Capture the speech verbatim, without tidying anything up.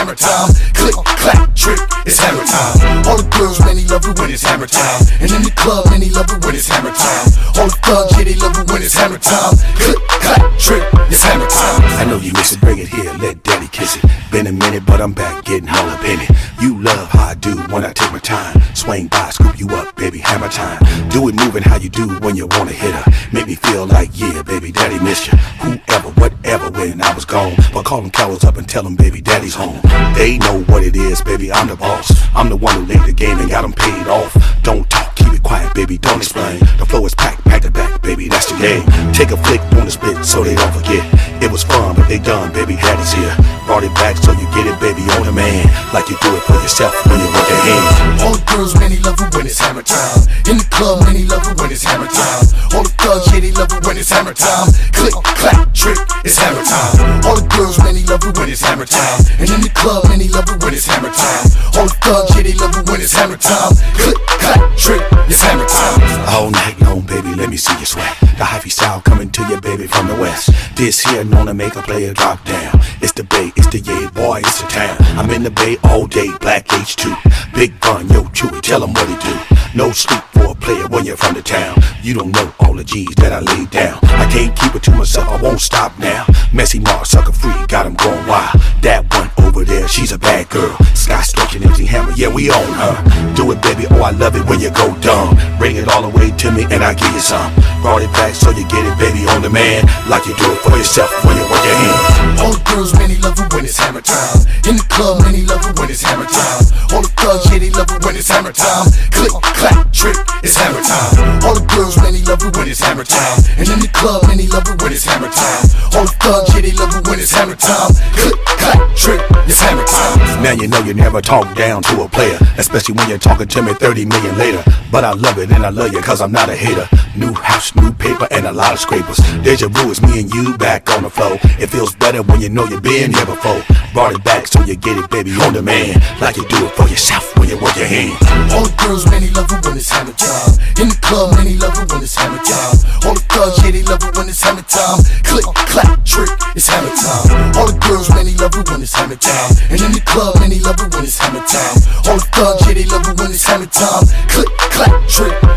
hammer time. Click, clap, trick, it's hammer time. All the girls, man, they love it when it's hammer time. And in the club, man, they love it when it's hammer time. All the thugs, yeah, they love it when it's hammer time. Click, clap, trick, it's hammer time. I know you miss it, bring it here, let daddy kiss it. Been a minute, but I'm back getting all up in it. You love how I do when I take my time. Swing by, scoop you up, baby, hammer time. Do it moving how you do when you wanna hit her. Make me feel like, yeah, baby, daddy missed you. Whoever, whatever, when I was gone. But call them cowards up and tell them, baby, daddy's home. They know what it is, baby, I'm the boss. I'm the one who laid the game and got them paid off. Don't talk, keep it quiet, baby, don't explain. The flow is packed, pack to back, baby, that's the game. Take a flick on the split so they don't forget. It was fun, but they done, baby, daddy's here. Brought it back so you get it, baby, on the man. Like you do it for yourself when you work your hands. All the girls, man, they love it when it's hammer time. In the club, man, they love it when it's hammer time. All the thugs, yeah, they love it when it's hammer time. Click, clap, trick, it's hammer time. All the girls, man, they love it when it's hammer time. And in the club, man, they love it when it's hammer time. All the thugs, yeah, they love it when it's hammer time. Click, clap, trick, it's hammer time. All night long, baby, let me see you sweat. The hyphy style coming to you, baby, from the west. This here known to make a player drop down. It's the Bay, it's the yay, boy, it's the town. I'm in the Bay all day, Black H two. Big Bun, yo, Chewy, tell him what he do. No sleep for a player when you're from the town. You don't know all the G's that I laid down. I can't keep it to myself, I won't stop now. Messy Mars, sucker free, got him going wild. That one over there, she's a bad girl. Sky stretching, empty hammer, yeah, we own her. Do it, baby, oh, I love it when you go dumb. Bring it all the way to me and I give you some. Brought it back so you get it, baby, on the man. Like you do it for yourself when you work your hands. All the girls, man, they love it when it's hammer time. In the club, man, they love it when it's hammer time. All the thugs, yeah, they love it when it's hammer time. Click, clap, trick, it's hammer time. All the girls, man, they love it when it's hammer time. And in the club, man, they love it when it's hammer time. All the thugs, yeah, they love it when it's hammer time. Click, clap, trick, it's hammer time. Now you know you never talk down to a player, especially when you're talking to me thirty million later. But I love it and I love you cause I'm not a hater. New house, new paper, and a lot of scrapers. Deja vu is me and you back on the floor. It feels better when you know you've been here before. Brought it back so you get it, baby, on the man. Like you do it for yourself when you work your hands. All the girls, man, they love it when it's hammer time. In the club, man, they love it when it's hammer time. All the thugs, yeah, they love it when it's hammer time. Click, clap, trick, it's hammer time. All the girls, man, they love it when it's hammer time. And in the club, man, they love it when it's hammer time. All the thugs, yeah, they love it when it's hammer time. Click, clap, trick,